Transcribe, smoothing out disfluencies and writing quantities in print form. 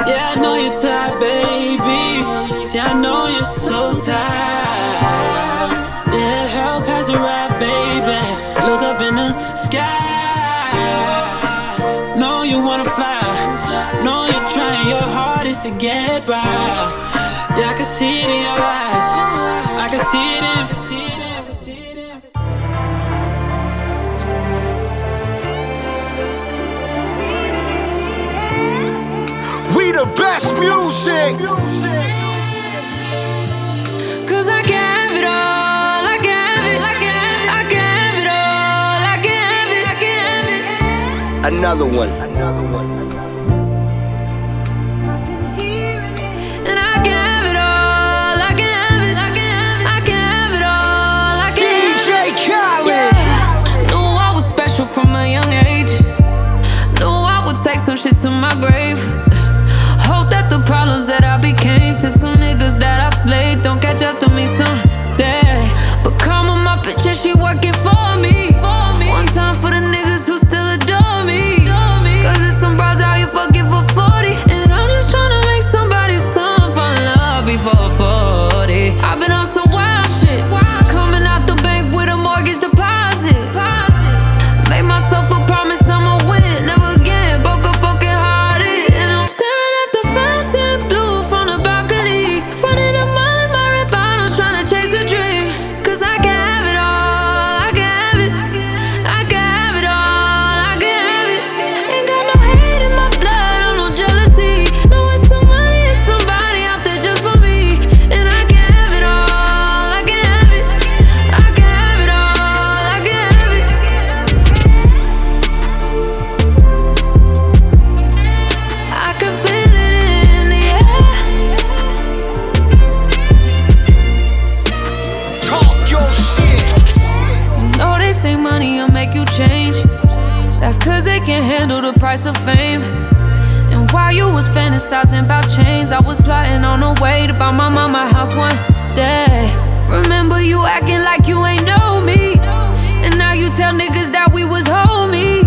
Yeah, I know you're tired, baby. See, I know you're so tired. Yeah, help has arrived, baby. Look up in the sky. Know you wanna fly. Know you're trying your hardest to get by. Yeah, I can see it in your eyes. I can see it in. We the best music. Cause I can have it all. I can have it. I can have it. I can have it all. I can have it. I can have it. Another one. And I can have it all. I can have it. I can have it. I can have it all. I can DJ have it. Khaled. Yeah. Knew I was special from a young age. Knew I would take some shit to my grave. Hope that the problems that I became to some niggas that I slayed don't catch up to me someday. But come on, my bitch, and she working for me. One time for the niggas who still adore me. Cause there's some bros out here fucking for 40. And I'm just trying to make somebody's son fall in love before 40. I've been on some wild shit. Coming out the bank with a mortgage deposit. Made myself a promise I'ma win. Never again, broke up broken hearted. And I'm staring at the fountain blue from the balcony. Running a mile in my red bottoms, trying to chase a dream. Cause I can have it all. I can have it. I can have it all. I can have it. Ain't got no hate in my blood, or no jealousy. No, it's some money and somebody out there just for me. And I can have it all. I can have it. I can have it all. I can have it. I can feel it in the air. Talk your shit. No, they say money will make you change. That's cause they can't handle the price of fame. And while you was fantasizing about chains, I was plotting on a way to buy my mama house one day. Remember you acting like you ain't know me. And now you tell niggas that we was homies.